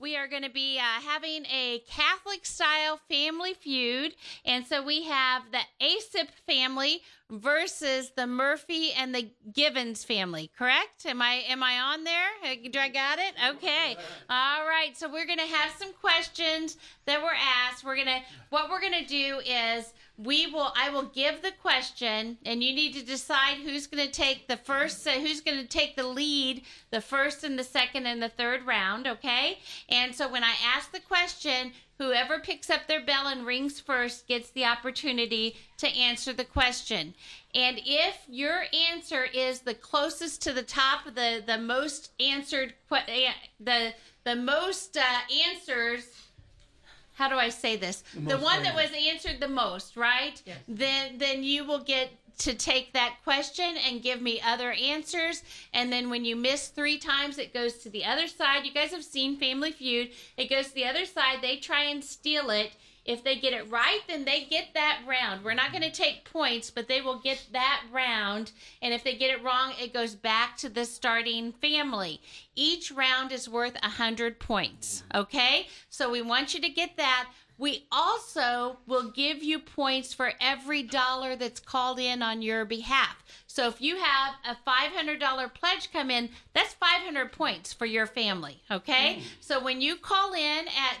we are going to be having a Catholic-style family feud. And so we have the Asip family versus the Murphy and the Givens family, correct? Am I on there? Do I got it? Okay. All right. So we're going to have some questions that were asked. What we're going to do is I will give the question, and you need to decide who's going to take who's going to take the lead, the first and the second and the third round, okay? And so when I ask the question, whoever picks up their bell and rings first gets the opportunity to answer the question. And if your answer is the closest to the top, the most answered, the most answers. How do I say this? The one that was answered the most, right? Yes. Then you will get to take that question and give me other answers. And then when you miss 3 times, it goes to the other side. You guys have seen Family Feud. It goes to the other side. They try and steal it. If they get it right, then they get that round. We're not going to take points, but they will get that round. And if they get it wrong, it goes back to the starting family. Each round is worth 100 points, okay? So we want you to get that. We also will give you points for every dollar that's called in on your behalf. So if you have a $500 pledge come in, that's 500 points for your family, okay? So when you call in at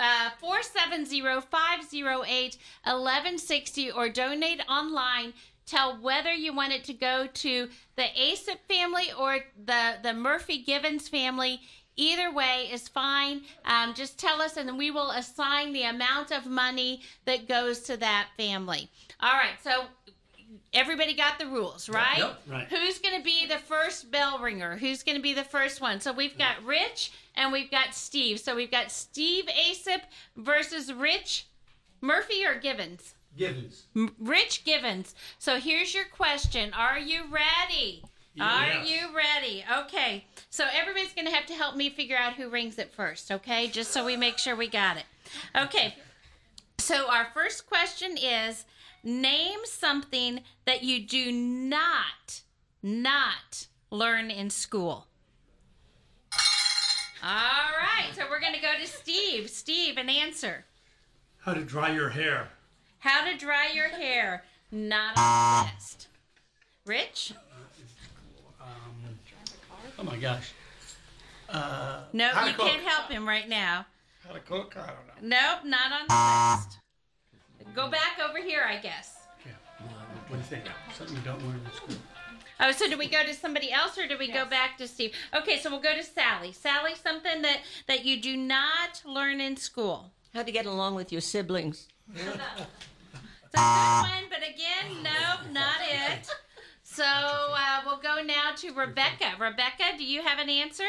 470-508-1160 or donate online, tell whether you want it to go to the Asip family or the Murphy Givens family. Either way is fine. Just tell us, and we will assign the amount of money that goes to that family. All right, so everybody got the rules, right? Yep, right. Who's going to be the first bell ringer? Who's going to be the first one? So we've got Rich and we've got Steve. So we've got Steve Asip versus Rich Murphy or Givens? Givens. Rich Givens. So here's your question. Are you ready? Yes. Are you ready? Okay. So everybody's going to have to help me figure out who rings it first, okay? Just so we make sure we got it. Okay. So our first question is, name something that you do not learn in school. All right, so we're going to go to Steve. Steve, an answer. How to dry your hair. How to dry your hair. Not on the list. Rich? Oh my gosh. No, you can't help him right now. How to cook? I don't know. Nope, not on the list. Go back over here, I guess. Yeah. What do you think? Something you don't learn in school. Oh, so do we go to somebody else or do we go back to Steve? Okay, so we'll go to Sally. Sally, something that you do not learn in school. How to get along with your siblings. It's a good one, but again, nope, not it. So we'll go now to Rebecca. Rebecca, do you have an answer?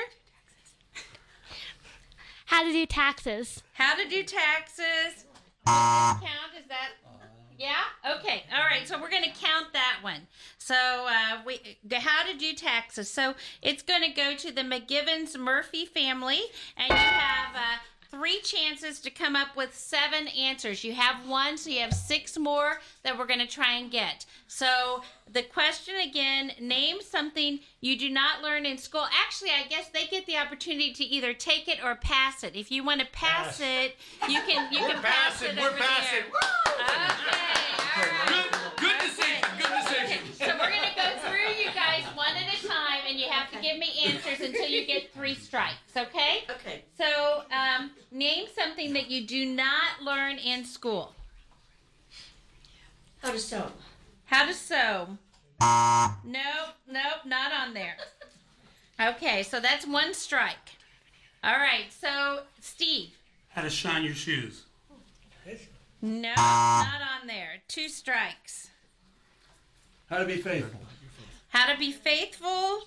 How to do taxes. How to do taxes. Count, is that... Yeah? Okay. All right. So we're going to count that one. So how to do taxes. So it's going to go to the McGivens Murphy family, and you have 3 chances to come up with 7 answers. You have 1, so you have 6 more that we're going to try and get. So the question again, name something you do not learn in school. Actually, I guess they get the opportunity to either take it or pass it. If you want to pass it, you can pass it over there. Okay. All right. Good decision. Good decision. So we're going to go through you guys one at a time, and you have to give me answers until you get 3 strikes, okay? Okay. So name something that you do not learn in school. How to sew. How to sew. Nope, not on there. Okay, so that's 1 strike. All right, so Steve. How to shine your shoes. No, not on there. 2 strikes. How to be faithful. How to be faithful.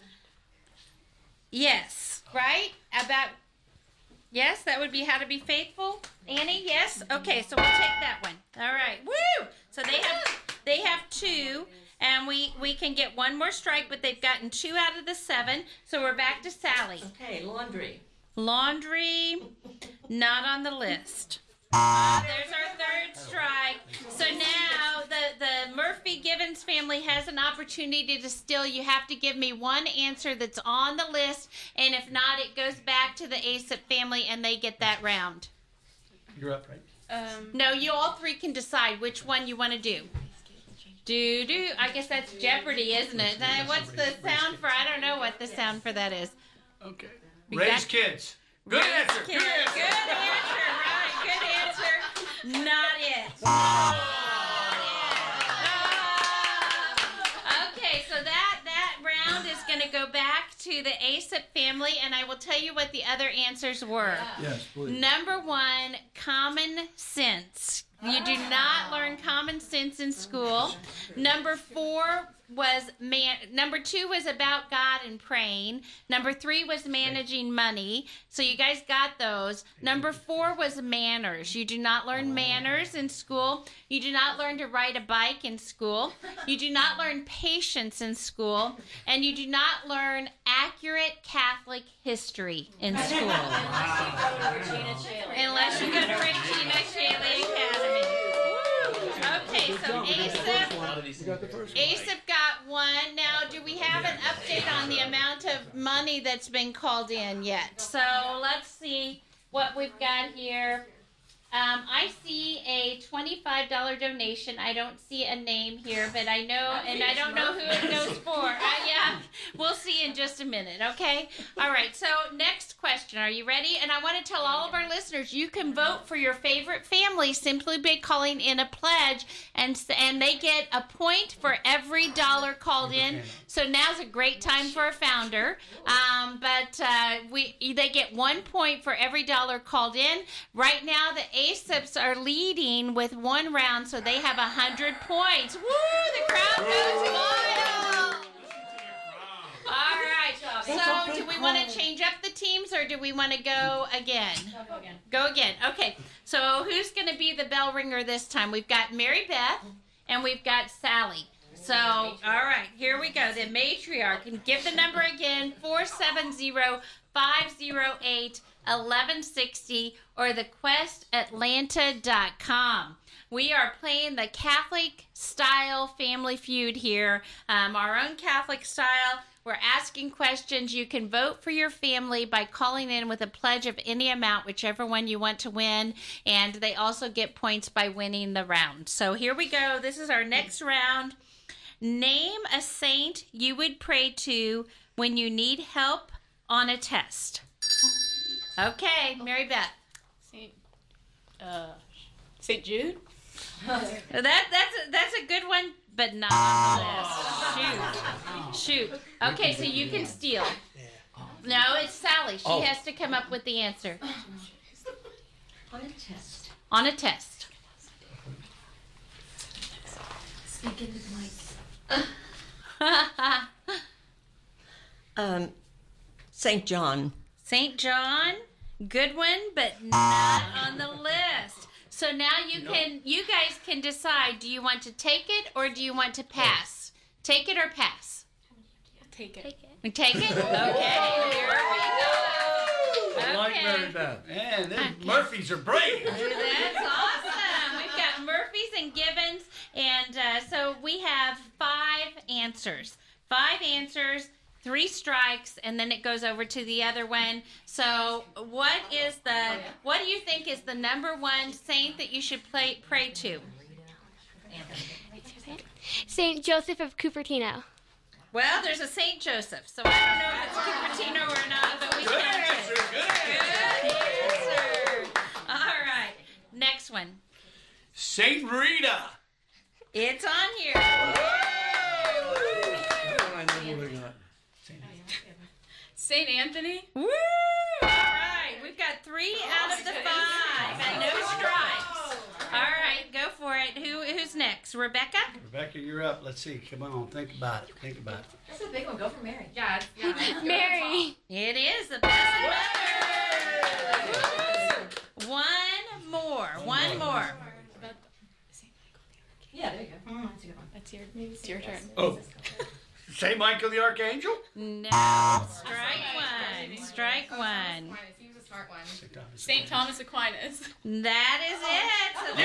Yes, right? Yes, that would be how to be faithful. Annie, yes? Okay, so we'll take that one. All right. Woo! So they have 2, and we can get 1 more strike, but they've gotten 2 out of the 7. So we're back to Sally. Okay, laundry. Laundry, not on the list. There's our third strike. So now the Murphy Givens family has an opportunity to steal. You have to give me one answer that's on the list, and if not, it goes back to the Asip family, and they get that round. You're up, right? No, you all three can decide which one you want to do. Do. I guess that's Jeopardy, isn't it? What's the sound for? I don't know what the sound for that is. Okay. You Raise got- kids. Good answer. Good answer. Good answer, right? Good answer. Not it. Okay, so that round is going to go back to the Asip family, and I will tell you what the other answers were. Yes, please. Number one, common sense. You do not learn common sense in school. Number two was about God and praying. Number 3 was managing money. So you guys got those. Number 4 was manners. You do not learn manners in school. You do not learn to ride a bike in school. You do not learn patience in school. And you do not learn accurate Catholic history in school. Unless you go to Regina Shaley Academy. Okay, so Asip got one. Now, do we have an update on the amount of money that's been called in yet? So let's see what we've got here. I see a $25 donation. I don't see a name here, but I know, and I don't know who it goes for. Yeah, we'll see in just a minute, okay? All right, so next question. Are you ready? And I want to tell all of our listeners, you can vote for your favorite family simply by calling in a pledge, and they get a point for every dollar called in. So now's a great time for a founder, but they get 1 point for every dollar called in. Right now, the Asips are leading with one round, so they have 100 points. Woo! The crowd goes wild. All right. So, do we want to change up the teams, or do we want to go again? Go again. Okay. So, who's going to be the bell ringer this time? We've got Mary Beth, and we've got Sally. So, all right, here we go. The matriarch. And give the number again, 470-508-1160 or thequestatlanta.com. We are playing the Catholic style family feud here, our own Catholic style. We're asking questions. You can vote for your family by calling in with a pledge of any amount, whichever one you want to win. And they also get points by winning the round. So here we go. This is our next round. Name a saint you would pray to when you need help on a test. Okay, Mary Beth. St. Jude? That's a good one, but not on the list. Shoot. Okay, so you can steal. No, it's Sally. She has to come up with the answer. On a test. On a test. Speak into the mic. St. John. St. John, good one, but not on the list. So now you guys can decide, do you want to take it or do you want to pass? Take it or pass? Take it. Take it? Okay, here we go. I like Mary Beth. Man, these Murphys are brave. That's awesome. We've got Murphys and Givens, and so we have 5 answers. 5 answers, 3 strikes, and then it goes over to the other one. So what do you think is the number one saint that you should pray to? Saint Joseph of Cupertino. Well, there's a Saint Joseph, so I don't know if it's Cupertino or not, but we Good can answer. Good answer. Good answer. All right, next one. Saint Rita. It's on here. St. Anthony? Woo! All right, we've got 3 out of the 5 and no strikes. All right, go for it. Who's next? Rebecca? Rebecca, you're up. Let's see. Come on. Think about it. That's a big one. Go for Mary. Yeah. Mary. It is the Blessed Mother. One more. Yeah, there you go. That's a good one. It's your turn. Oh. Saint Michael the Archangel? No. Strike one. smart one. St. Thomas Aquinas. That is it. So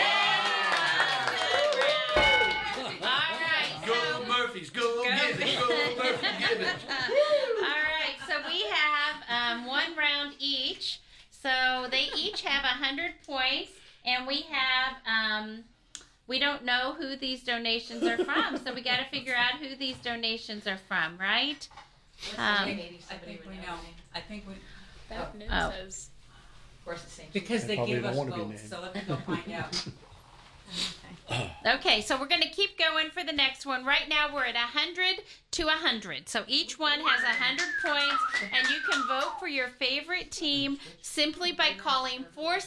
that all right. Go Murphys, go Gibbons, go Murphy Gibbons. All right. So we have one round each. So they each have 100 points, and we have we don't know who these donations are from, so we got to figure out who these donations are from, right? I think we know. I think we. Beth News Oh. says. Of course, it's St. Because they Probably give don't us wanna be votes, named. so let me go find out. Okay, so we're going to keep going for the next one. Right now we're at 100 to 100. So each one has 100 points, and you can vote for your favorite team simply by calling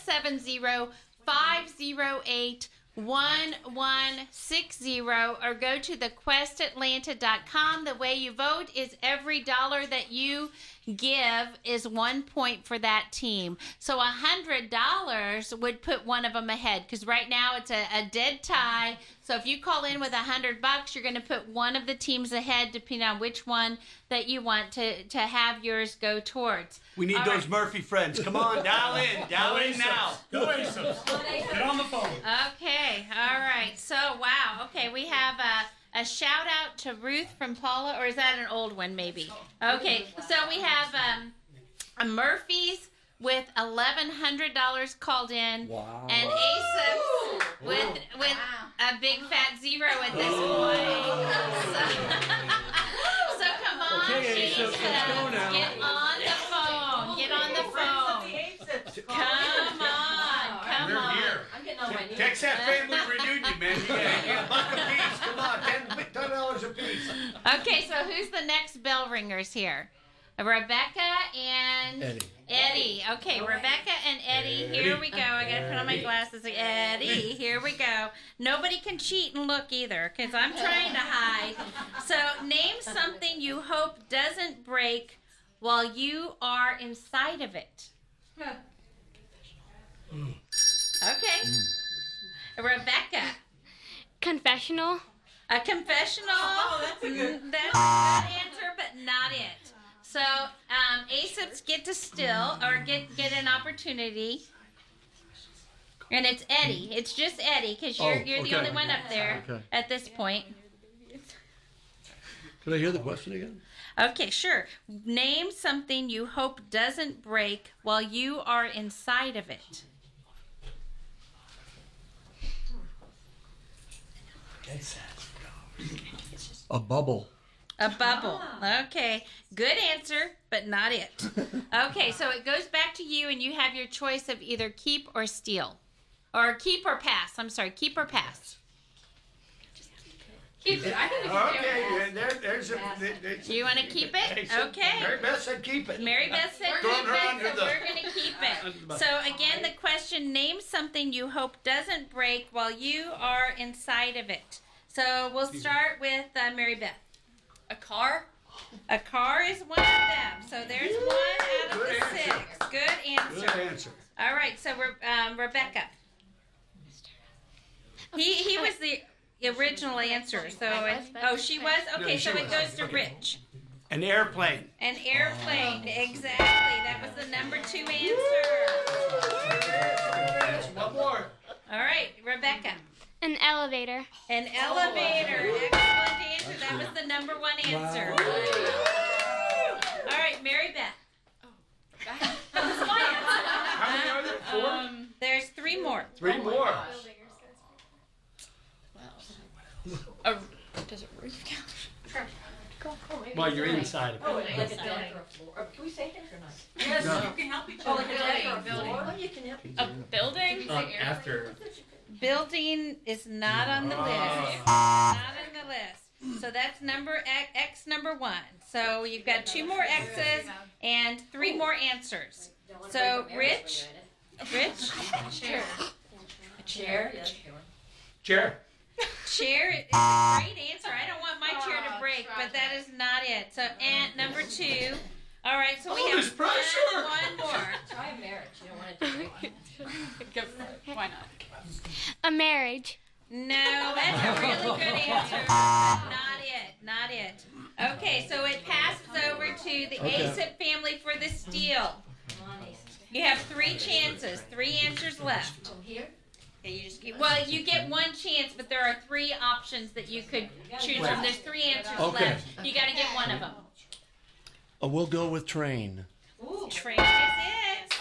470-508-1160 or go to thequestatlanta.com. The way you vote is every dollar that you give is 1 point for that team. So $100 would put one of them ahead, because right now it's a dead tie. So if you call in with $100, you're going to put one of the teams ahead, depending on which one that you want to have yours go towards. We need All those right. Murphy friends. Come on, dial in now. Go Aces. Get on the phone. Okay, all right. So, wow. Okay, we have a shout out to Ruth from Paula, or is that an old one maybe? Okay, so we have a Murphy's with $1,100 called in, Wow. and Asa with a big fat zero at this point. So come on, Okay, Asa, let's go now. get on the phone. Get on the phone. Come on, come They're on. here. I'm getting on my knees. Text that family reunion, man. You get a buck a piece. Come on, $10 a piece. Okay, so who's the next bell ringers here? Rebecca and Eddie. Okay, Rebecca and Eddie. Here we go. I gotta put on my glasses. Eddie, here we go. Nobody can cheat and look either, because I'm trying to hide. So name something you hope doesn't break while you are inside of it. Okay. Rebecca. Confessional. A confessional. Oh, that's a good- That's a good answer, but not it. So, ASIPs get to still or get an opportunity, and it's Eddie. It's just Eddie because you're the okay. only one up there Okay. at this point. Could I hear the question again? Okay, sure. Name something you hope doesn't break while you are inside of it. A bubble. A bubble. Okay. Good answer, but not it. Okay, so it goes back to you, and you have your choice of either keep or steal. Or keep or pass. I'm sorry, keep or pass. Keep it. I think we Okay, there's a. Do you want to keep it? Okay. Mary Beth said keep it. Mary Beth said keep Throwing her it, under so the- we're going to keep it. So again, the question, name something you hope doesn't break while you are inside of it. So we'll start with Mary Beth. A car. A car is one of them. So there's one out of Good the answer. 6. Good answer. Good answer. All right, so Rebecca. He was the original answer. So she was? Okay, No, so she it was. goes to Rich. An airplane. An airplane, exactly. That was the number 2 answer. One more. All right, Rebecca. An elevator. An elevator. Excellent answer. That was the number 1 answer. All right, Mary Beth. How many are there? 4? There's 3 more. 3 more. Does a roof count? Well, you're inside of it. Like a deck or a floor. Or can we say deck or not? Yes, No. you can help each Oh, other. like a deck or a floor? Oh, you can help each A building. After. Building is not on the list. Not on the list. So that's X number 1. So you've got 2 more X's and 3 more answers. So Rich. Chair. A chair? Yeah, that's a good one. Chair. Chair is a great answer. I don't want my chair to break, but that is not it. So and number 2. All right, so we have there's pressure. one more. Try a marriage. You don't want it to break. Go for it. Why not? A marriage. No, that's a really good answer. But not it. Not it. Okay, so it passes over to the ASIP family for the steal. Come on, Ace. You have 3 chances, 3 answers left. Here? Okay, you get 1 chance, but there are 3 options that you could choose from. There's 3 answers Okay. left. You got to get one of them. We'll go with train. Train is it.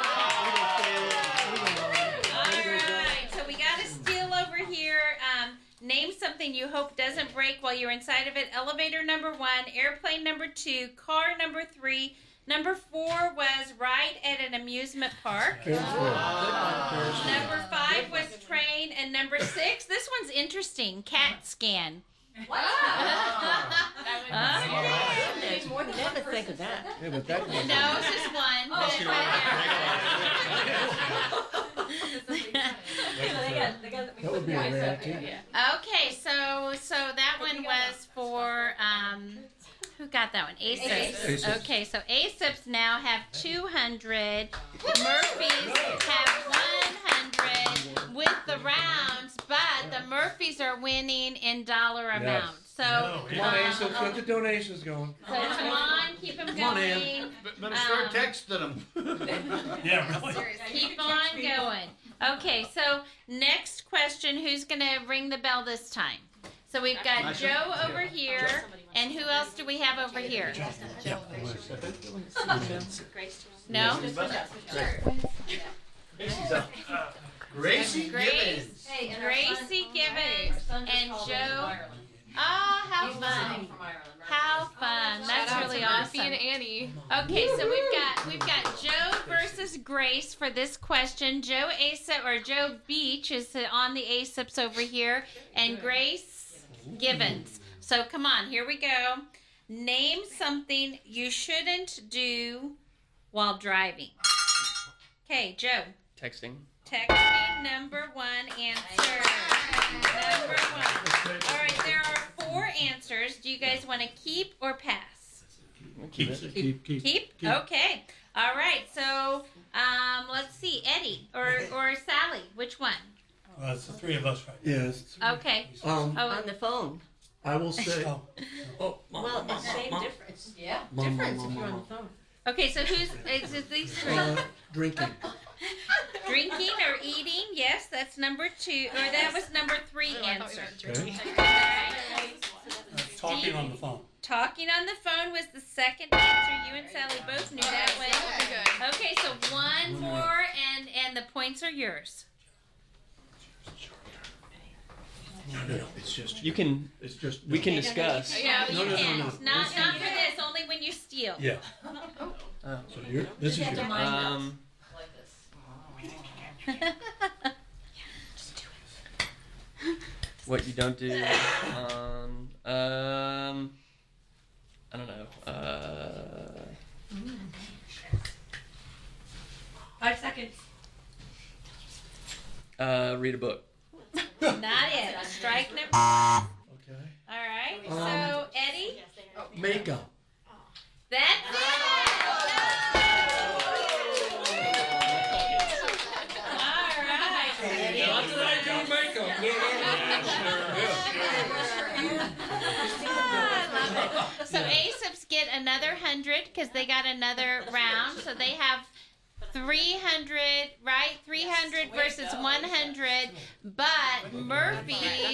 All right, so we got a steal over here. Name something you hope doesn't break while you're inside of it. Elevator number 1, airplane number 2, car number 3. Number 4 was ride at an amusement park. Number 5 was train, and number 6, this one's interesting, CAT scan. Wow. Okay. There's more than one person. Think of that. Yeah, but that one. No, it's just one. But it's right That would be a rare too. there. Okay, so that one was for who got that one? ASIPs. ASIPs. Okay, so ASIPs now have 200. Murphys have 100 with the rounds, but the Murphys are winning in dollar amount. So Come on, Ace, let's get the donations going. so come on, keep them Come on, Ann. going. Better start texting them. Yeah, really. Keep on going. Okay, so next question, who's going to ring the bell this time? So we've got Joe over here, and who else do we have over here? No? Gracie Grace, Gibbons. Hey, and Gracie our Gibbons, son just and called in Joe. from Ireland. Oh, how He's fun. listening from Ireland right How fun. That's really awesome. Annie. Okay, so we've got Joe versus Grace for this question. Joe Asip or Joe Beach is on the Asips over here, and Grace Gibbons. So come on, here we go. Name something you shouldn't do while driving. Okay, Joe. Texting. Texting, number 1 answer. Number 1. All right, there are 4 answers. Do you guys want to keep or pass? Keep. Keep? Okay. All right. So, let's see. Eddie or Sally, which one? It's the 3 of us right Yes. Okay. On the phone. I will say. now. Oh, Well, the same difference. Yeah. Difference if you're on the phone. Okay, so is it these 3? Drinking. Drinking or eating? Yes, that's number 2. Or that was number 3 answer. Okay. Talking on the phone. Talking on the phone was the second answer. You and Sally both knew that one. Okay, so 1 more, and the points are yours. No, it's just. You can. It's just. We can discuss. No, No, you no, no, can't. no. Not for this. Only when you steal. Yeah. Oh. So this is your. Like this. What you don't do. I don't know. 5 seconds. Read a book. Not it. Strike number. Okay. All right. So Eddie, Makeup. that's it. All right. Not that I do makeup. So ASIPs get another 100 because they got another round. So they have 300, right? 300 versus 100. But Murphy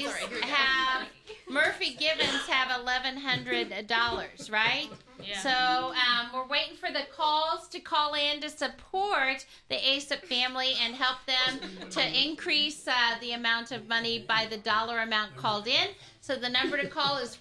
Gibbons have $1,100, right? Yeah. So we're waiting for the calls to call in to support the ASIP family and help them to increase the amount of money by the dollar amount called in. So the number to call is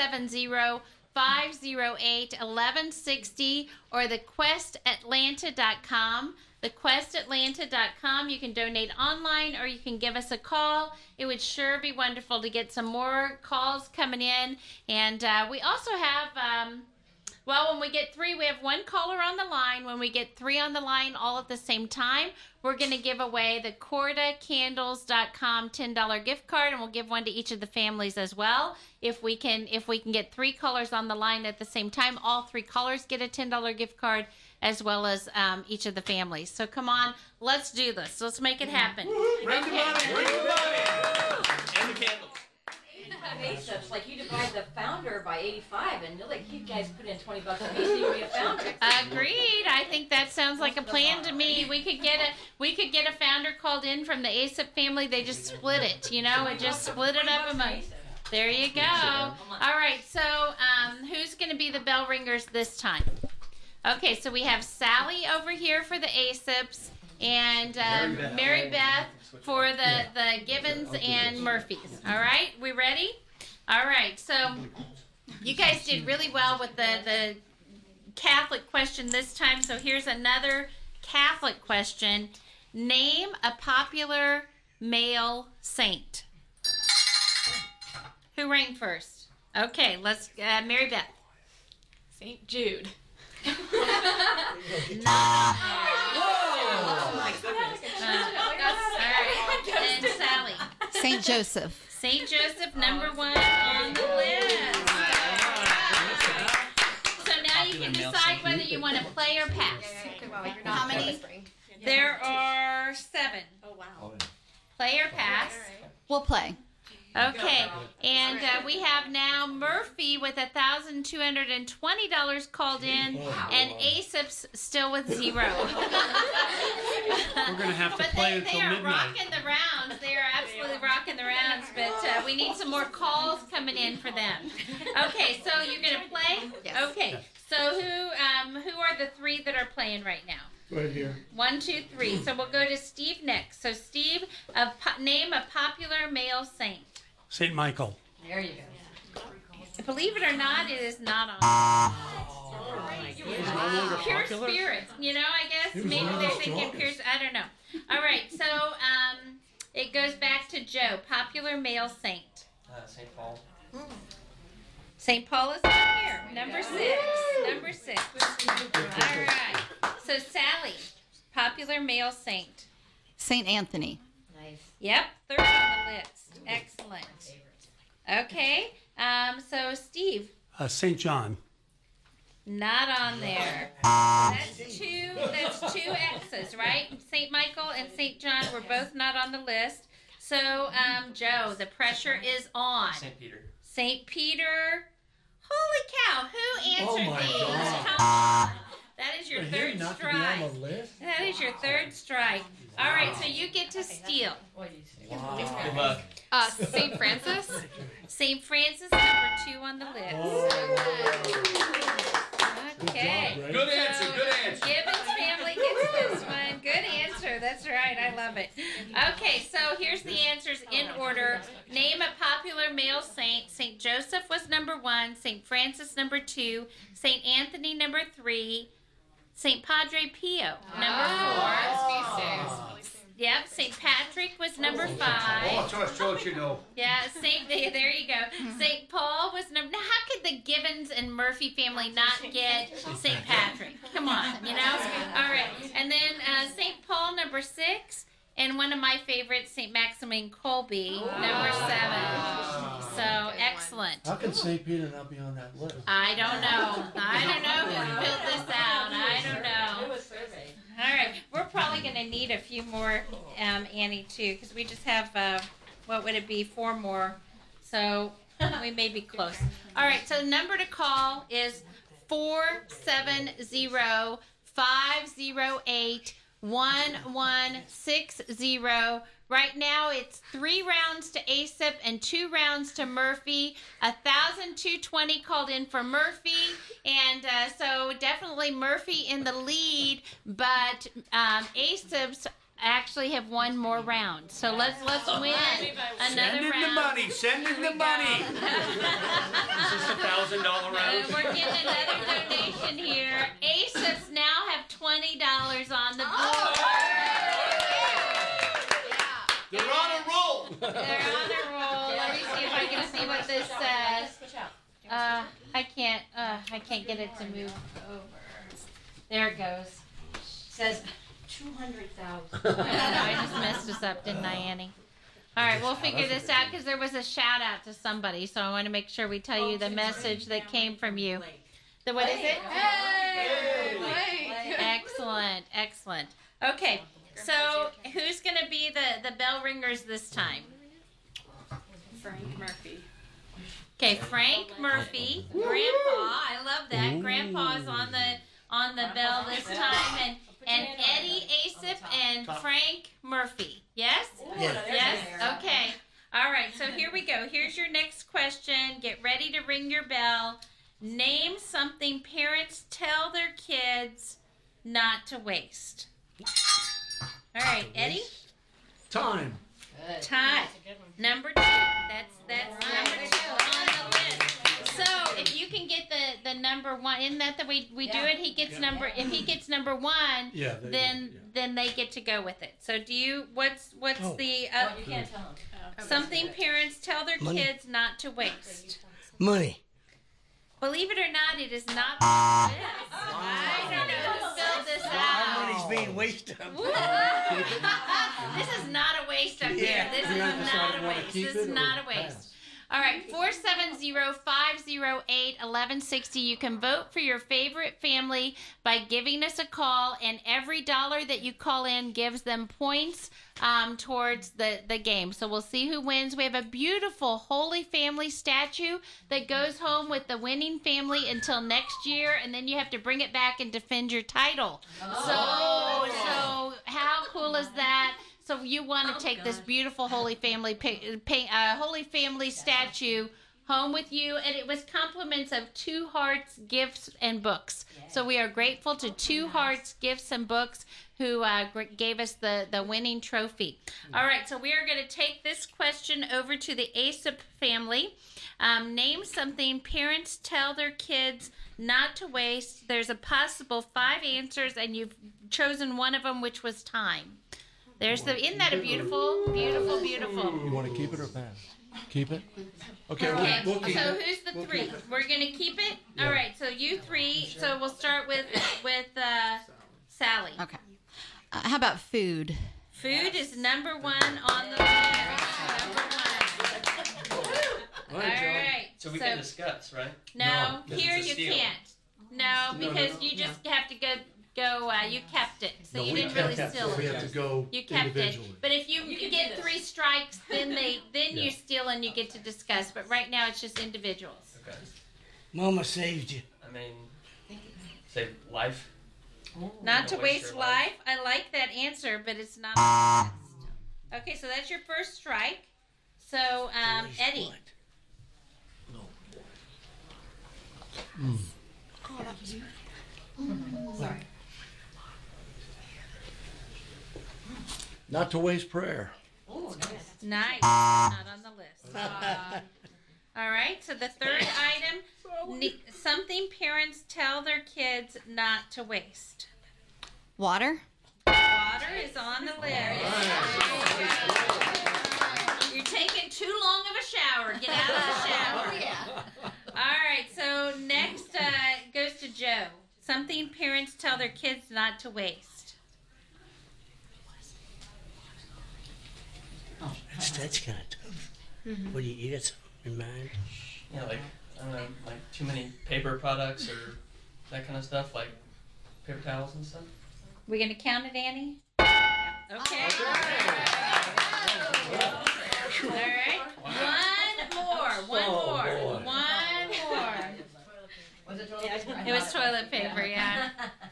470-508-1160 or thequestatlanta.com. Thequestatlanta.com. You can donate online or you can give us a call. It would sure be wonderful to get some more calls coming in. And we also have, when we get 3, we have 1 caller on the line. When we get 3 on the line all at the same time, we're going to give away the CordaCandles.com $10 gift card, and we'll give one to each of the families as well. If we can get 3 callers on the line at the same time, all 3 callers get a $10 gift card, as well as each of the families. So come on, let's do this. Let's make it happen. Bring the money. Bring the money. And the candles. ASIPs, like you divide the founder by 85, and like you guys put in $20 a piece, so you can be a founder. Agreed. I think that sounds like a plan to me. We could get a founder called in from the ASIP family. They just split it, you know, and just split it up among. There you go. All right. So who's going to be the bell ringers this time? Okay. So we have Sally over here for the ASIPs and Mary Beth for the Givens and Murphys. All right. We ready? All right. So you guys did really well with the Catholic question this time. So here's another Catholic question. Name a popular male saint. Who rang first? Okay, let's Mary Beth. St. Jude. Oh my goodness. All right. And Sally. St. Joseph. St. Joseph, number 1 on the list. So now you can decide whether you want to play or pass. How many? There are 7. Oh, wow. Play or pass. We'll play. Okay, and we have now Murphy with $1,220 called in, and ASIP's still with 0. We're gonna have to play until they are midnight. rocking the rounds. They are absolutely rocking the rounds, but we need some more calls coming in for them. Okay, so you're gonna play? Yes. Okay, so who are the 3 that are playing right now? Right here. 1, 2, 3. So we'll go to Steve next. So Steve, name a popular male saint. St. Michael. There you go. Believe it or not, it is not on. Pure spirit, you know, I guess. Maybe they're thinking pure, I don't know. All right, so it goes back to Joe. Popular male saint. St. Paul. St. Paul is not here. Number 6. Number 6. All right. So Sally, popular male saint. St. Anthony. Nice. Yep, 3rd on the list. Excellent. Okay, so Steve. St. John. Not on there. That's two X's, right? St. Michael and St. John were both not on the list. So, Joe, the pressure is on. St. Peter. St. Peter. Holy cow, who answered my these? God. Come on. That is your For him third not to be on strike. the list? That is your 3rd strike. All right, so you get to steal. Wow. Good luck. St. Francis. St. Francis, number 2 on the list. Okay. Good answer, good answer. Gibbons family gets this one. Good answer. That's right. I love it. Okay, so here's the answers in order. Name a popular male saint. St. Joseph was number 1. St. Francis, number 2. St. Anthony, number 3. St. Padre Pio, number 4. Yep, St. Patrick was number 5. Oh, George, you know. Yeah, there you go. St. Paul was number. Now, how could the Givens and Murphy family not get St. Patrick? Come on, you know. All right, and then St. Paul number 6, and one of my favorites, St. Maximin Colby, number 7. So excellent. How can St. Peter not be on that list? I don't know. I don't know who built this out. I don't know. It was surveyed. All right, we're probably going to need a few more, Annie, too, because we just have, what would it be, 4 more. So we may be close. All right, so the number to call is 470-508-1160. Right now, it's 3 rounds to ASIP and 2 rounds to Murphy. 1,220 called in for Murphy, and so definitely Murphy in the lead. But ASIPs actually have 1 more round, so let's win another Send in round. the money. Send in the money. Is this $1,000 round? We're getting another donation here. ASIPs now have $20 on the board. They're on a roll. They're on a roll. Let me see if I can see what this says. I can't get it to move over. There it goes. Says 200,000. I just messed this up, didn't I, Annie? All right, we'll figure this out because there was a shout out to somebody, so I want to make sure we tell you the message that came from you. The what is it? Hey! Excellent, excellent. Okay, so who's going to be the bell ringers this time? Frank Murphy. Okay, Frank Murphy, Grandpa. I love that. Grandpa's on the bell this time, and Eddie Asip and Frank Murphy. Yes? Yes. Okay. All right. So here we go. Here's your next question. Get ready to ring your bell. Name something parents tell their kids not to waste. All right, Eddie. Time. Time. Number 2. That's number 2 on the list. So if you can get the number 1, isn't that the way we do it? He gets number. If he gets number 1, then they get to go with it. So do you? What's the? You can't tell them. Something parents tell their kids not to waste. Money. Believe it or not, it is not on the list. I don't know who filled this out. Money's being wasted. This is not a waste up here. This is not a waste. This is not a waste. All right, 470-508-1160. You can vote for your favorite family by giving us a call, and every dollar that you call in gives them points towards the game. So we'll see who wins. We have a beautiful Holy Family statue that goes home with the winning family until next year, and then you have to bring it back and defend your title. So how cool is that? So you want to take this beautiful Holy Family Holy Family statue home with you, and it was compliments of Two Hearts Gifts and Books. So we are grateful to Two Hearts Gifts and Books who gave us the winning trophy. All right, so we are going to take this question over to the Asip family. Name something parents tell their kids not to waste. There's a possible 5 answers, and you've chosen one of them, which was time. Isn't that a beautiful, beautiful, beautiful? You want to keep it or pass? Keep it? Okay, we'll keep it. Who's the 3? We're going to keep it? Yeah. All right, so you 3. So we'll start with Sally. Okay. How about food? Food is number 1 on the list. Number 1. All right. So we can discuss, right? No, here you can't. No, because you just have to go. You kept it, so you didn't really steal it. We have to go. You kept individually. it, but if you get 3 strikes, then you steal and you get to discuss. But right now, it's just individuals. Okay. Mama saved you. I mean, save life. Not to waste life. I like that answer, but it's not on the list. Okay, so that's your first strike. So, Eddie. Sorry. Not to waste prayer. Oh, Nice. Not on the list. All right, so the third item, something parents tell their kids not to waste. Water. Water is on the list. You're taking too long of a shower. Get out of the shower. All right, so next goes to Joe. Something parents tell their kids not to waste. That's kind of tough. Mm-hmm. What do you got something in mind? Yeah, like, I don't know, like too many paper products or that kind of stuff, like paper towels and stuff. We gonna count it, Annie? Okay. All right. One more. It was toilet paper, yeah.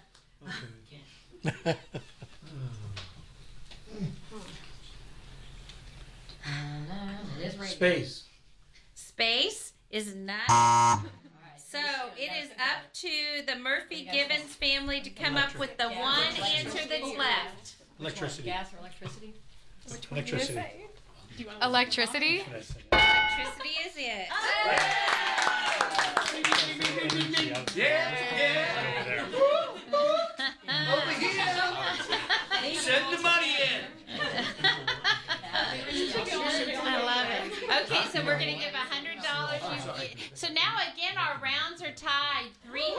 Space. Space is not. So it is up to the Murphy Givens family to come up with the one answer that's left. Electricity. Gas or electricity? Electricity. Electricity? Electricity is it. Yeah. Over here. Send the money in. I love it. Okay, so we're going to give $100. So now again, our rounds are tied. 300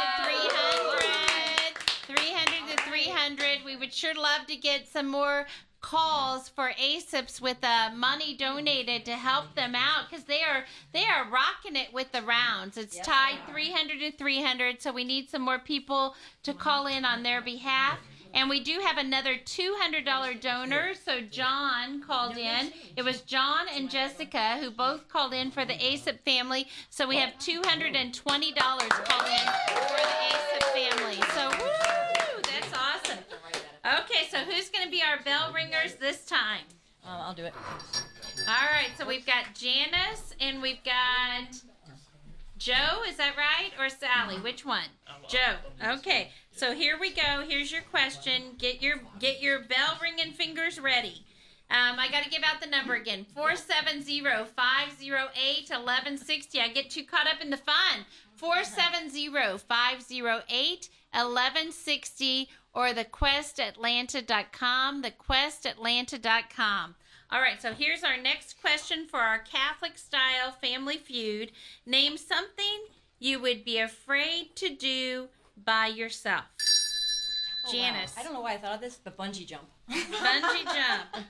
to 300. We would sure love to get some more calls for ASIPs with money donated to help them out, because they are rocking it with the rounds. It's tied 300 to 300, so we need some more people to call in on their behalf. And we do have another $200 donor. So John called in. It was John and Jessica who both called in for the ASIP family. So we have $220 called in for the ASIP family. So woo, that's awesome. Okay, so who's going to be our bell ringers this time? I'll do it. All right, so we've got Janice and we've got Joe, is that right? Or Sally? Which one? Joe. Okay, so here we go. Here's your question. Get your bell ringing fingers ready. I got to give out the number again. 470-508-1160. I get too caught up in the fun. 470-508-1160 or thequestatlanta.com, thequestatlanta.com. All right, so here's our next question for our Catholic-style family feud. Name something you would be afraid to do by yourself. Janice. Wow. I don't know why I thought of this, but bungee jump. Bungee jump.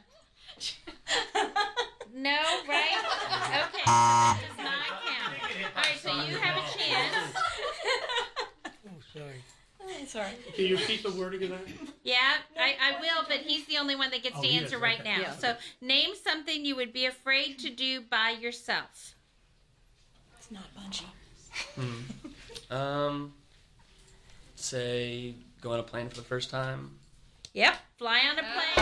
No, right? Okay, so that does not count. All right, so you have a chance. Oh, sorry. Sorry. Can you repeat the wording of that? Yeah, I will, but he's the only one that gets to answer right now. Yeah. So name something you would be afraid to do by yourself. It's not bungee. Say go on a plane for the first time. Yep, fly on a plane.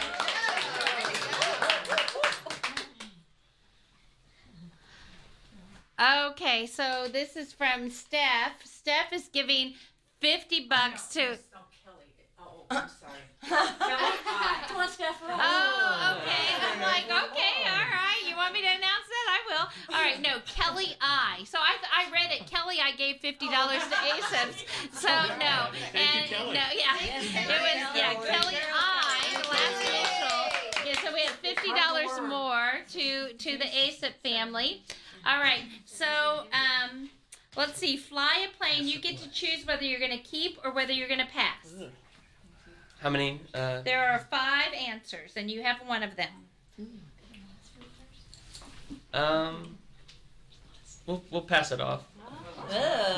Okay, so this is from Steph. Steph is giving $50 to. Oh, I'm sorry. Come on, Steph. Oh, okay. I'm like, okay, all right. You want me to announce that? I will. All right, no, Kelly I. So I read it. Kelly I gave $50 to ASIPs. So no, and Kelly. no, yeah, it was Kelly I, the last initial. Yeah, so we have $50 more to the ASIP family. All right, so let's see. Fly a plane. You get to choose whether you're going to keep or whether you're going to pass. How many? There are 5 answers, and you have one of them. We'll pass it off. We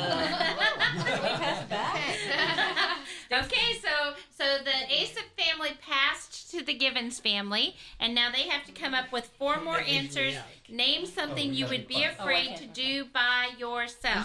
pass back. Okay, so the ASIP family passed to the Givens family, and now they have to come up with 4 more answers. Name something you would be afraid to do by yourself.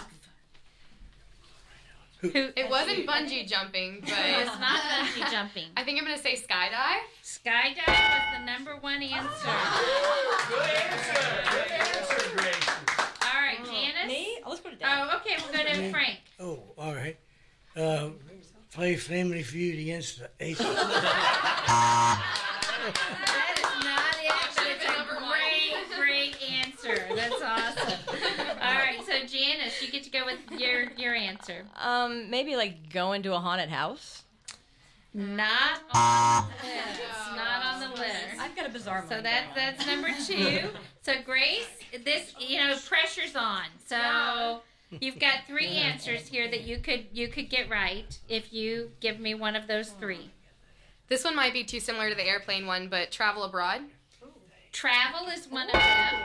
It wasn't bungee jumping, but It's not bungee jumping. I think I'm gonna say skydive. Skydive was the number 1 answer. Good answer, Grace. All right, Janice. Me? Oh, let's put it down. Oh, okay, we'll go to Frank. Oh, all right. Play Family Feud against the ASIP. That is not it, but it's a great answer. That's awesome. All right, so Janice, you get to go with your answer. Maybe like go into a haunted house. Not on the list. Not on the list. I've got a bizarre mind. So that's number 2. So Grace, this pressure's on. So you've got 3 answers here that you could get right if you give me one of those 3. This one might be too similar to the airplane one, but travel abroad. Travel is one of them.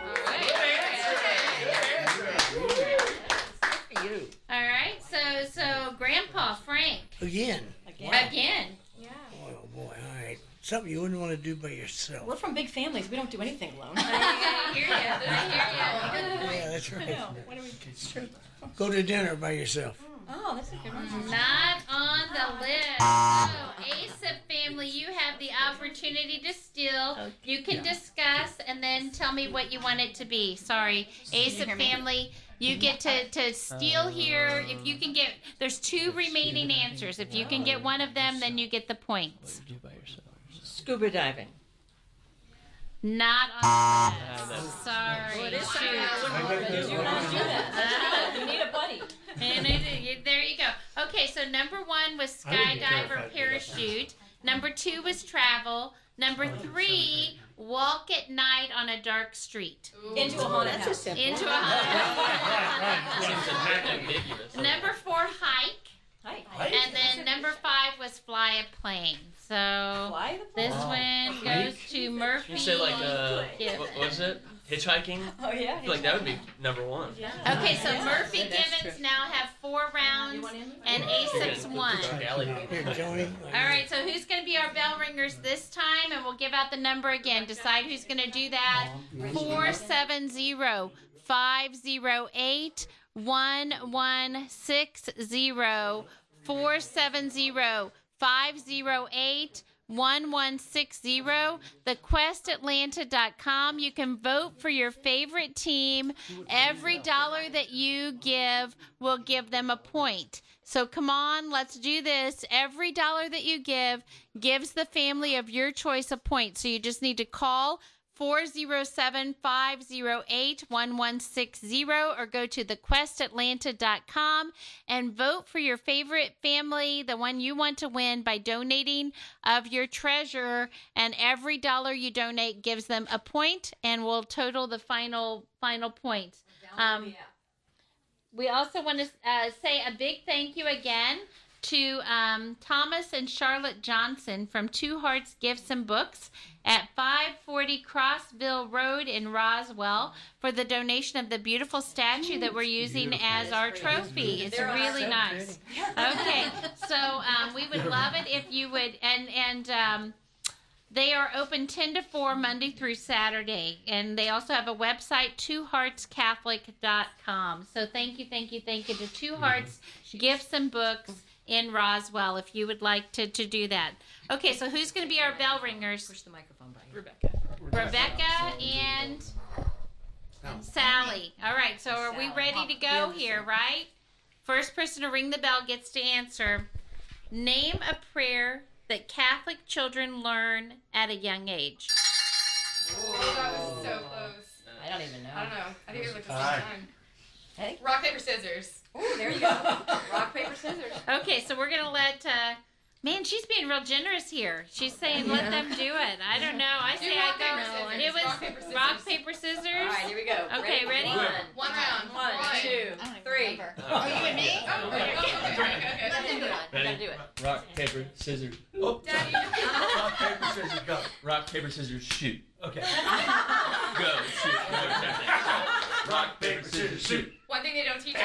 All right. So Grandpa Frank. Again. Again. Oh, boy. All right. Something you wouldn't want to do by yourself. We're from big families. We don't do anything alone. I hear you. Yeah, that's right. Go to dinner by yourself. Oh, that's a good one. Not on the list. So, ASIP family, you have the opportunity to steal. You can discuss and then tell me what you want it to be. Sorry, ASIP family, you get to steal here. If you can get, there's 2 remaining answers. If you can get one of them, then you get the points. Do by yourself. Scuba diving. Not on the list. Sorry. Well, it is Shoot. you want to do that. You need a buddy. And there you go. Okay, so number 1 was I wouldn't care skydive if or I did that. parachute. Number 2 was travel. Number 3, walk at night on a dark street. Into a haunted house. Into a haunted Seems ambiguous. Number 4, hike. Hi. And then number 5 was fly a plane. So Fly the plane. this one goes to Murphy. You say like Gibbons. what was it? Hitchhiking? Oh yeah. I feel like that would be number one. Okay, so Murphy Gibbons now have 4 rounds and ASIP's 1. Here, Joey. All right, so who's going to be our bell ringers this time? And we'll give out the number again. Decide who's going to do that. 470-508-1160. 470-508-1160. TheQuestAtlanta.com. You can vote for your favorite team. Every dollar that you give will give them a point. So come on, let's do this. Every dollar that you give gives the family of your choice a point. So you just need to call 407-508-1160 or go to thequestatlanta.com and vote for your favorite family, the one you want to win, by donating of your treasure. And every dollar you donate gives them a point, and we'll total the final points. We also want to say a big thank you again to Thomas and Charlotte Johnson from Two Hearts Gifts and Books at 540 Crossville Road in Roswell for the donation of the beautiful statue that we're using as our trophy. It's really nice. Okay, so we would love it if you would, and they are open 10 to 4 Monday through Saturday, and they also have a website, twoheartscatholic.com. So thank you to Two Hearts Gifts and Books in Roswell if you would like to do that. Okay, so who's going to be our bell ringers? Push the microphone by you. Rebecca and Sally. All right, so are we ready to go here, right? First person to ring the bell gets to answer. Name a prayer that Catholic children learn at a young age. Oh, that was so close. I don't even know. I don't know. I think it was like the same time. Hey? Rock, paper, scissors. Oh, there you go. Rock, paper, scissors. Okay, so we're going to let... man, she's being real generous here. She's saying let them do it. I don't know. I say I go... It was rock, paper, scissors. All right, here we go. Okay, ready? One round. 1, 2, 3. Oh, you and me? Okay. Let's do it. We gotta do it. Rock, paper, scissors. Oh. Rock, paper, scissors, go. Rock, paper, scissors, shoot. Okay. Go, shoot. Rock, paper, scissors, shoot. One thing they don't teach us.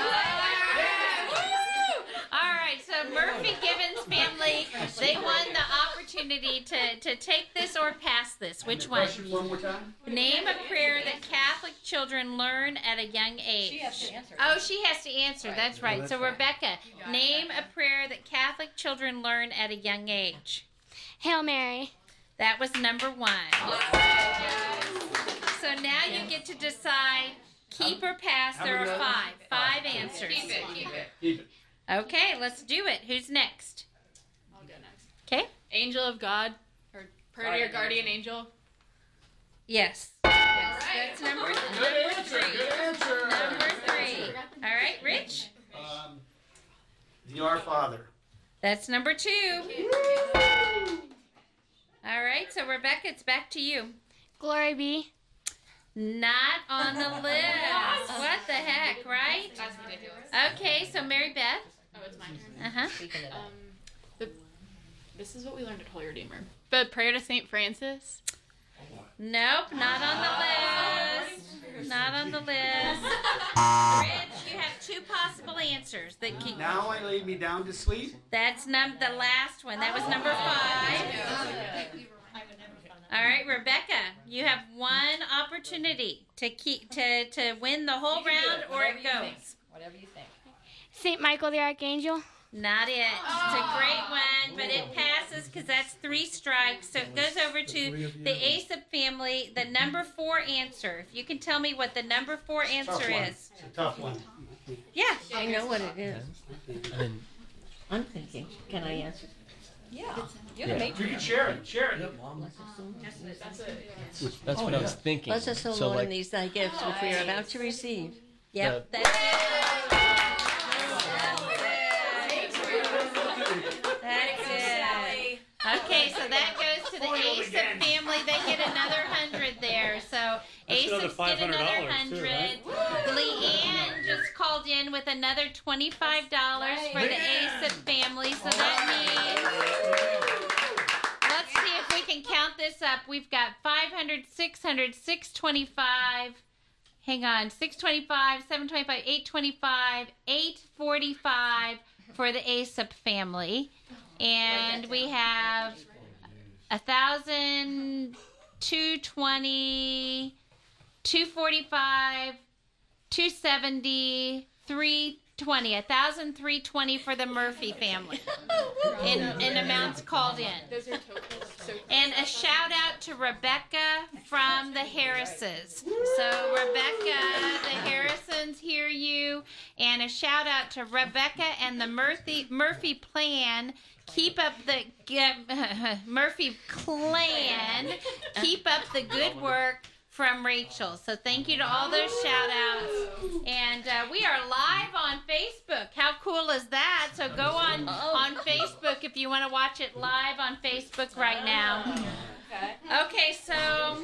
All right, so Murphy Gibbons family, they won the opportunity to take this or pass this. Which one? Question one more time. Name a prayer that Catholic children learn at a young age. She has to answer. Oh, she has to answer. That's right. So Rebecca, name a prayer that Catholic children learn at a young age. Hail Mary. That was number 1. So now you get to decide keep or pass. There are 5 answers. Keep it. Okay, let's do it. Who's next? I'll go next. Okay. Angel of God, or prayer to your guardian angel. Yes. That's number 3. Good answer. Number 3. All right, Rich? The Our Father. That's number 2. All right, so Rebecca, it's back to you. Glory be. Not on the list. What the heck, right? That's ridiculous. Okay, so Mary Beth. Oh, it's my turn. Uh-huh. This is what we learned at Holy Redeemer. The prayer to St. Francis. Nope, not on the list. Not on the list. Rich, you have 2 possible answers that keep. Now I lay me down to sleep. That's the last one. That was number 5. All right, Rebecca, you have 1 opportunity to win the whole round, or it goes. Whatever you think. St. Michael the Archangel. Not it. It's a great one, but it passes because that's 3 strikes. So it goes over to the ASIP family. The number 4 answer. If you can tell me what the number 4 answer is. It's a tough one. Yeah. I know what it is. I'm thinking. Can I answer? Yeah. You're the matron. You can share it. That's what I was thinking. Bless us, O So, Lord, like, in these thy gifts, which we are about to receive. Yep. That's it. That's it. Okay, so that goes to the ASIP family. They get another 100 there. So ASIP's get another 100. Leanne just called in with another $25 for the ASIP family. So that means, let's see if we can count this up, we've got 500, 600, 625. Hang on, 625, 725, 825, 845 for the ASIP family. And we have 1,000, 220, 245, 270, 320. 1,320 for the Murphy family in amounts called in. Those are totals. So And a shout out to Rebecca from the Harrises. So Rebecca, the Harrisons hear you. And a shout out to Rebecca and the Murphy Plan. Keep up the Murphy Clan. Keep up the good work from Rachel. So thank you to all those shout outs. And we are live on Facebook. How cool is that? So go on Facebook if you want to watch it live on Facebook right now. Okay, so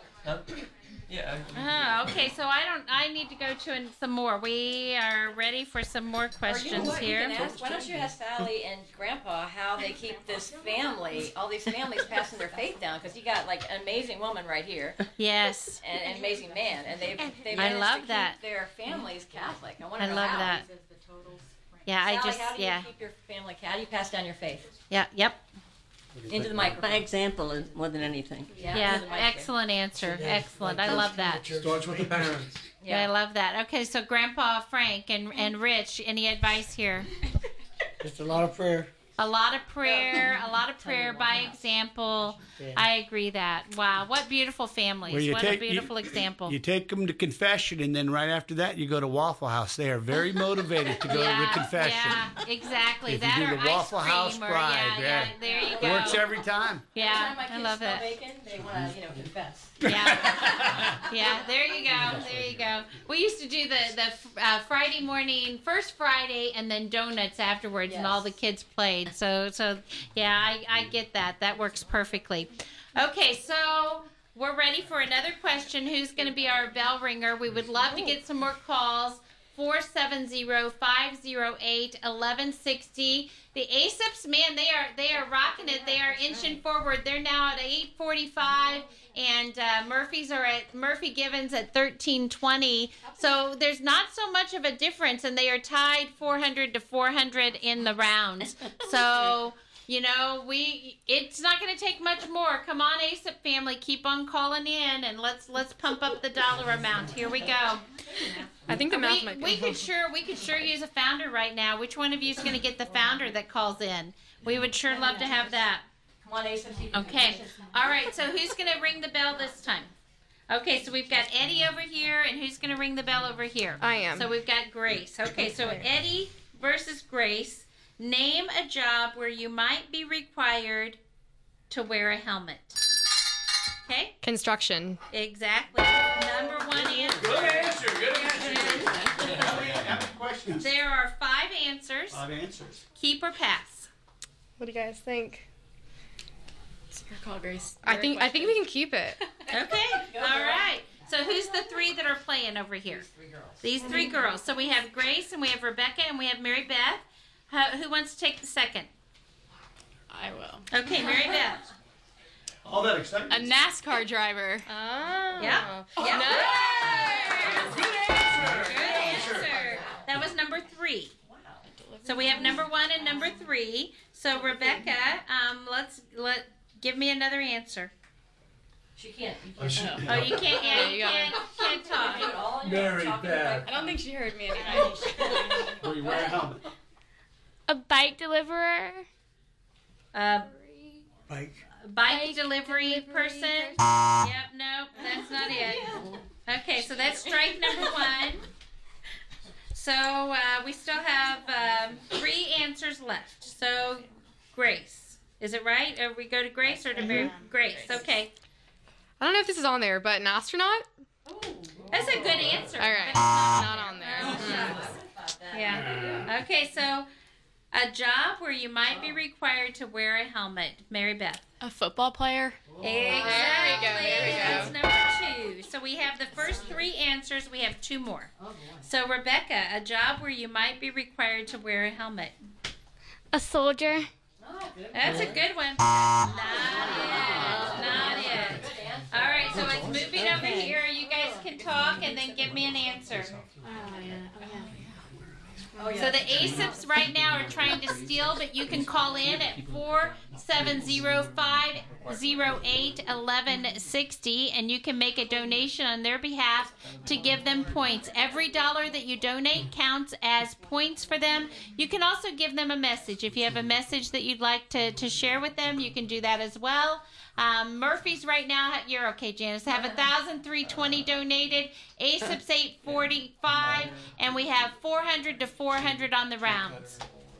okay, so I need to go to some more. We are ready for some more questions here. Why don't you ask Sally and Grandpa how they keep this family, all these families passing their faith down? Because you got like an amazing woman right here. Yes. And an amazing man, and they've I managed love to keep that. their families Catholic. I want to I know love how. that. Yeah, Sally, I just how do you keep your family? How do you pass down your faith? Yeah, yep. Into the microphone. By example is more than anything. Yeah, excellent answer. Excellent. I love that. Starts with the parents. Yeah, I love that. Okay, so Grandpa Frank and Rich, any advice here? Just a lot of prayer. A lot of prayer by example. I agree that. Wow, what beautiful families. Well, What a beautiful example. You take them to confession, and then right after that, you go to Waffle House. They are very motivated to go to confession. Yeah, exactly. If that you do or the Waffle ice House cream or, bride, yeah, there you go. Works every time. Yeah, Every time my I kids love smell it. bacon, they want to, confess. Yeah, there you go. We used to do the Friday morning, first Friday, and then donuts afterwards, and all the kids played. So yeah, I get that. That works perfectly. Okay, so we're ready for another question. Who's going to be our bell ringer? We would love to get some more calls. 470-508-1160. The ASIPs, man, they are rocking it. They are inching forward. They're now at 845, and Murphy Givens at 1320. So there's not so much of a difference, and they are tied 400 to 400 in the rounds. So it's not going to take much more. Come on, ASIP family, keep on calling in, and let's pump up the dollar amount. Here we go. I think the math might be. We could sure use a founder right now. Which one of you is going to get the founder that calls in? We would sure love to have that. Come on, ASIP. Okay. All right. So who's going to ring the bell this time? Okay. So we've got Eddie over here, and who's going to ring the bell over here? I am. So we've got Grace. Okay. So Eddie versus Grace. Name a job where you might be required to wear a helmet. Okay? Construction. Exactly. Number one answer. Good answer. How many questions? There are 5 answers. 5 answers. Keep or pass. What do you guys think? It's your call, Grace. I think we can keep it. Okay. All right. So who's the 3 that are playing over here? These 3 girls. So we have Grace, and we have Rebecca, and we have Mary Beth. Who wants to take the second? I will. Okay, Mary Beth. All that excitement. A NASCAR driver. Oh. Yeah. Good answer. Good answer. That was number 3. So we have number 1 and number 3. So Rebecca, give me another answer. She can't. Oh, you can't. Yeah, you can't talk. Mary Beth. I don't think she heard me anyway. Where you wear a helmet. A bike deliverer. Bike delivery person. Yep, nope, that's not it. Okay, so that's strike number 1. So we still have 3 answers left. So Grace, is it right? Or we go to Grace or to Mary? Grace. Okay, I don't know if this is on there, but an astronaut? that's a good answer. All right. Not on there. Yeah. Okay, so a job where you might be required to wear a helmet. Mary Beth. A football player. Exactly. There we go. That's number 2. So we have the first 3 answers. We have 2 more. So Rebecca, a job where you might be required to wear a helmet. A soldier. That's a good one. Not it. Not Give me an answer. Oh, yeah. So the ASIPs right now are trying to steal, but you can call in at 470-508-1160, and you can make a donation on their behalf to give them points. Every dollar that you donate counts as points for them. You can also give them a message. If you have a message that you'd like to share with them, you can do that as well. Murphy's right now, you're okay, Janice, have 1,320 donated, ASIP's 845, and we have 400 to 400 on the rounds.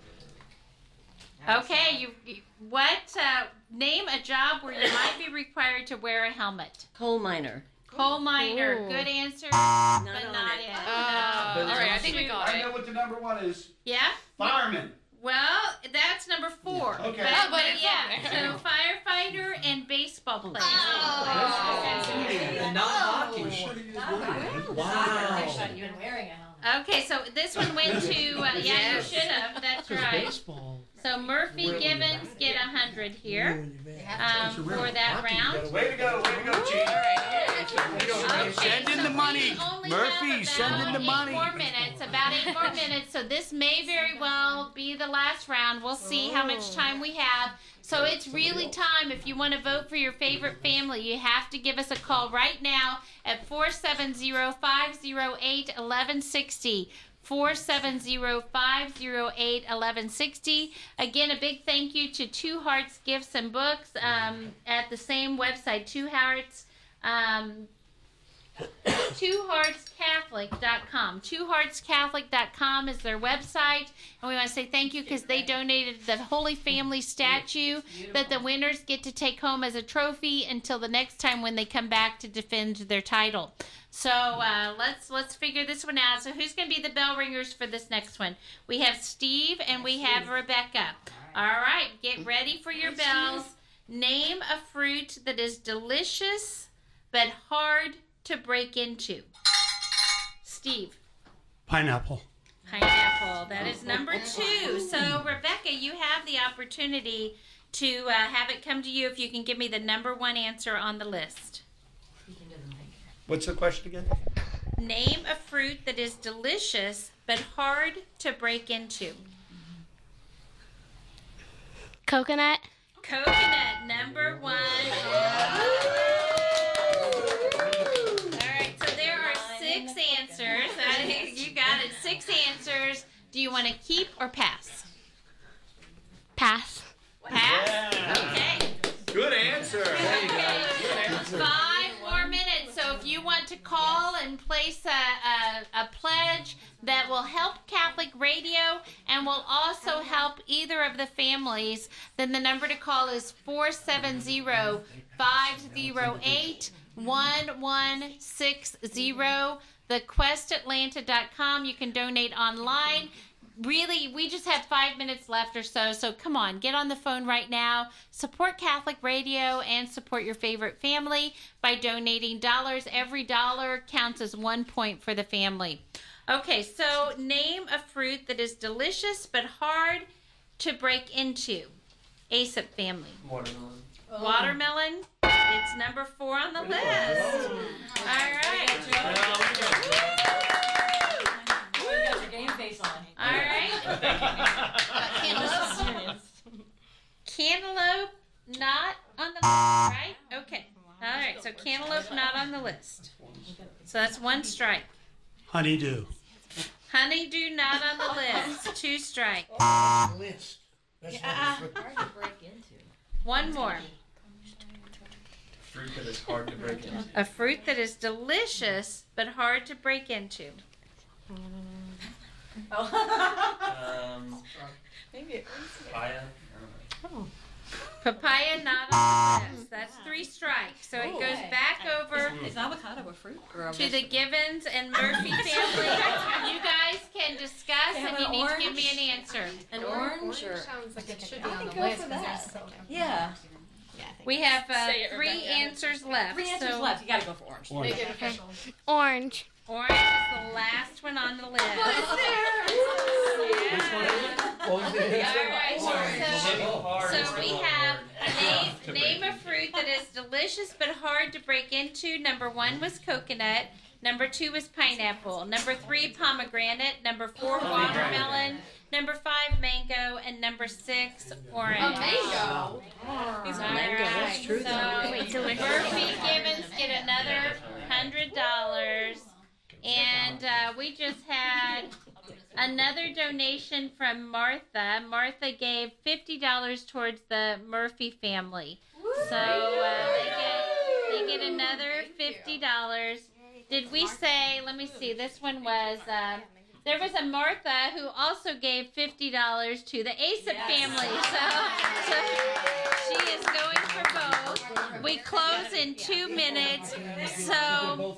Okay, name a job where you might be required to wear a helmet. Coal miner. Coal miner, Ooh. good answer, Not but on not it. it. All right, I think we got I it. know what the number one is. Yeah? Fireman. Well, that's number 4. Okay. But, Oh, but it's yeah, up there. so firefighter and baseball player. And not hockey. Wow. You been wearing a helmet. Okay, so this one went to, yeah, you should have, that's right. Baseball. So Murphy Gibbons get 100 here for that round. Way to go, Chief. Okay, Send in the money. we only Murphy, have send in the about money. 8 more minutes, about 8 more minutes. So this may very well be the last round. We'll see how much time we have. So it's really time. If you want to vote for your favorite family, you have to give us a call right now at 470-508-1160. 470-508-1160. Again, a big thank you to Two Hearts Gifts and Books at the same website, Two Hearts. TwoHeartsCatholic.com. TwoHeartsCatholic.com is their website. And we want to say thank you because they donated the Holy Family statue that the winners get to take home as a trophy until the next time when they come back to defend their title. So let's figure this one out. So who's going to be the bell ringers for this next one? We have Steve and we have Rebecca. All right, get ready for your bells. Name a fruit that is delicious but hard to break into. Steve. Pineapple. Pineapple. That is number 2. So, Rebecca, you have the opportunity to have it come to you if you can give me the number 1 answer on the list. What's the question again? Name a fruit that is delicious but hard to break into. Coconut. Coconut, number 1. Alright, so there are 6 answers. You got it. 6 answers. Do you want to keep or pass? Pass. Pass? Yeah. Okay. Good answer. There you go. Good answer. 5 more minutes. So if you want to call and place a pledge that will help Catholic Radio and will also help either of the families, then the number to call is 470-508-1160. TheQuestAtlanta.com. You can donate online. Really, we just have 5 minutes left or so, so come on, get on the phone right now. Support Catholic Radio and support your favorite family by donating dollars. Every dollar counts as 1 point for the family. Okay, so name a fruit that is delicious but hard to break into. ASIP family. Watermelon. Watermelon. It's number 4 on the list. All right. Game face on. All right. Cantaloupe not on the list, right? Okay. All right. So cantaloupe not on the list. So that's 1 strike. Honeydew. Honeydew not on the list. 2 strike. List. That's Hard to break into. 1 more. Fruit that is hard to break into. A fruit that is delicious but hard to break into. Maybe Papaya. Papaya not on the list. That's 3 strikes. So it goes back over Is avocado a fruit? Or a to the Givens and Murphy family. You guys can discuss and you need to give me an answer. An orange or Sounds like it should be I on think the go list for because that. there's so many. yeah. We have Say it, 3 Rebecca. answers left. 3 answers so left. You gotta go for orange. Make it official. Orange. Orange is the last one on the list. What was the answer? All right, so we have name a fruit that is delicious but hard to break into. Number 1 was coconut. Number 2 is pineapple. Number 3, pomegranate. Number 4, watermelon. Number 5, mango. And number 6, orange. A mango. He's a mango. That's true. So Murphy Gibbons get another $100. And we just had another donation from Martha. Martha gave $50 towards the Murphy family. So they get another $50. Did we say, let me see, this one was, there was a Martha who also gave $50 to the Asap family. So she is going for both. We close in 2 minutes. So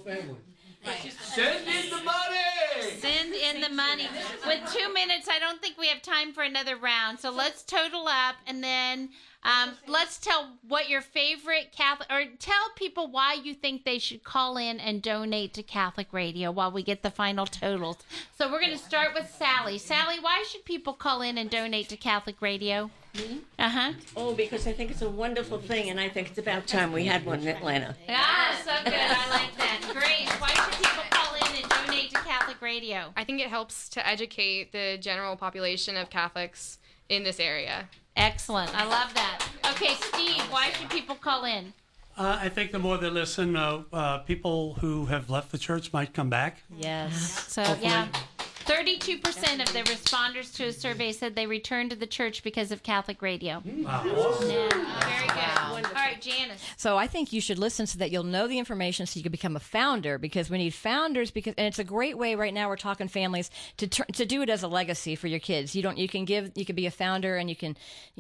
Send in the money! send in the money. With 2 minutes, I don't think we have time for another round. So let's total up, and then let's tell what your favorite Catholic, or tell people why you think they should call in and donate to Catholic Radio while we get the final totals. So we're going to start with Sally. Sally, why should people call in and donate to Catholic Radio? Me? Uh-huh. Oh, because I think it's a wonderful thing, and I think it's about time we had one in Atlanta. Ah, so good. I like that. Grace, why should people call in and donate to Catholic Radio? I think it helps to educate the general population of Catholics in this area. Excellent. I love that. Okay, Steve, why should people call in? I think the more they listen, people who have left the church might come back. Yes. So, Hopefully. yeah. 32% of the responders to a survey said they returned to the church because of Catholic radio. Wow. Yeah, very good. All right, Janice. So I think you should listen so that you'll know the information so you can become a founder, because we need founders, and it's a great way right now, we're talking families, to do it as a legacy for your kids. You can be a founder, and you can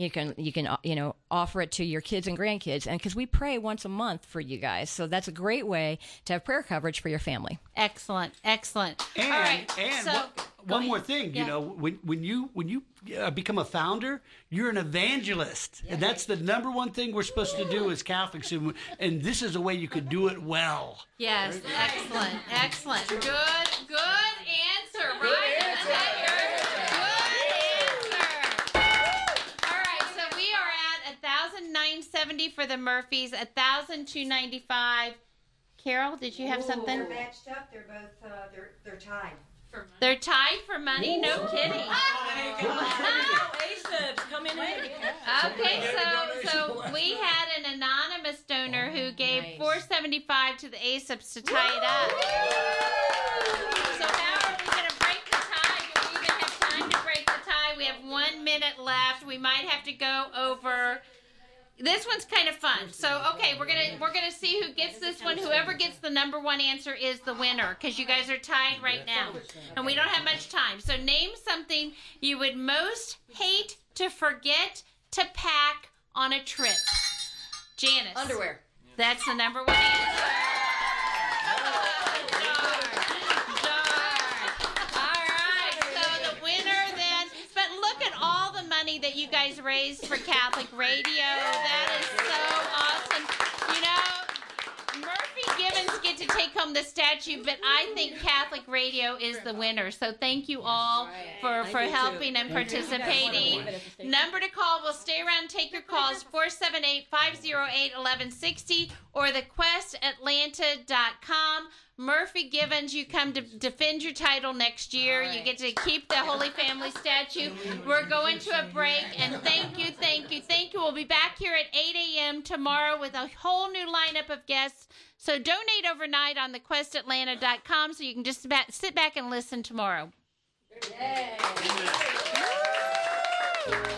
offer it to your kids and grandkids, and because we pray once a month for you guys. So that's a great way to have prayer coverage for your family. Excellent. Excellent. And, all right. and So, one more thing, Yeah. when you become a founder, you're an evangelist, and that's the number one thing we're supposed to do as Catholics, and this is a way you could do it well. Yes, excellent, excellent. Good answer. Right? Good answer. All right, so we are at $1,970 for the Murphys, $1,295. Carol, did you have something? They're matched up. They're both they're tied. They're tied for money? No kidding. Come in and Okay, so we had an anonymous donor who gave $475 to the ASIPs to tie it up. So how are we going to break the tie? Do we even have time to break the tie? We have 1 minute left. We might have to go over. This one's kind of fun. So, okay, we're gonna see who gets this one. Whoever gets the number one answer is the winner, because you guys are tied right now, and we don't have much time. So, name something you would most hate to forget to pack on a trip. Janice. Underwear. That's the number one answer. That you guys raised for Catholic Radio. That is so awesome. You know, Murphy Gibbons get to take home the statue, but I think Catholic Radio is the winner. So thank you all for helping and participating. Number to call, we'll stay around and take your calls, 478-508-1160 or thequestatlanta.com. Murphy Gibbons, you come to defend your title next year. Right. You get to keep the Holy Family statue. We're going to a break, and thank you. We'll be back here at 8 a.m. tomorrow with a whole new lineup of guests. So donate overnight on thequestatlanta.com so you can just sit back and listen tomorrow. Yay.